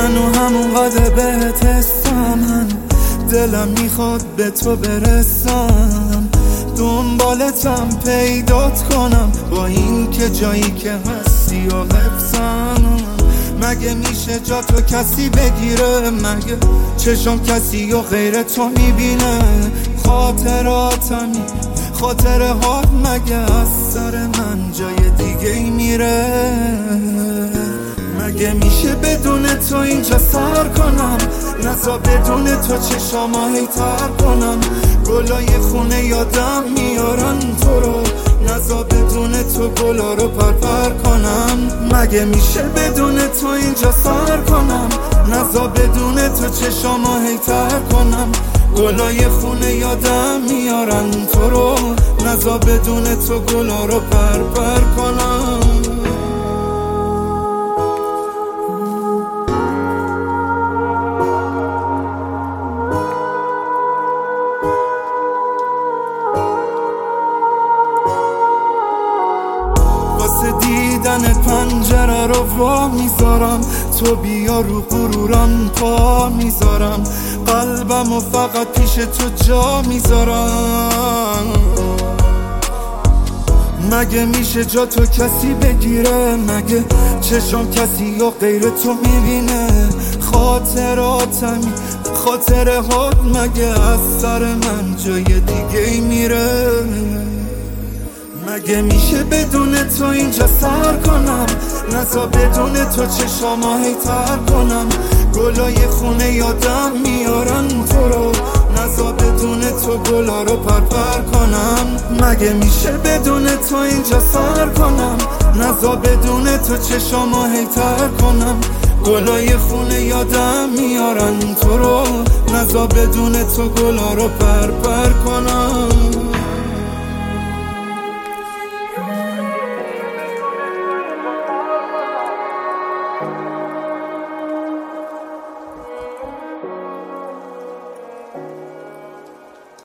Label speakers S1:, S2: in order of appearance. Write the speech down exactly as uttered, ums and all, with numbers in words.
S1: هنو همونقدر بهت حسم، هنو دلم میخواد به تو برسم، دنبالتم پیدات کنم با این که جایی که هستی و حفظم. مگه میشه جا تو کسی بگیره؟ مگه چشم کسی و غیر تو میبینه؟ خاطراتمی خاطره هات مگه از سر من جای دیگه ای میره؟ مگه میشه بدون تو اینجا سر کنم؟ نزا بدون تو چشامو هی تر کنم. گلای خونه یادم میارن تو رو، نزا بدون تو گلا رو پرپر کنم. مگه میشه بدون تو اینجا سر کنم؟ نزا بدون تو چشامو هی تر کنم. گلای خونه یادم میارن تو رو، نزا بدون تو گلا رو پرپر کنم. دیدن پنجره رو وا میذارم، تو بیا رو غرورم پا میذارم، قلبم و فقط پیش تو جا میذارم. مگه میشه جا تو کسی بگیره؟ مگه چشم کسی یا غیر تو میبینه؟ خاطراتمی خاطره هات مگه از سر من جای دیگه ای میره؟ مگه میشه بدون تو اینجا سر کنم؟ نزا بدون تو چشامو هی تر کنم. گلای خونه یادم میارن تو رو، نزا بدون تو گلا رو پرپر کنم. مگه میشه بدون تو اینجا سر کنم؟ نزا بدون تو چشامو هی تر کنم. گلای خونه یادم میارن تو رو، نزا بدون تو گلا رو پرپر کنم.
S2: Thank you.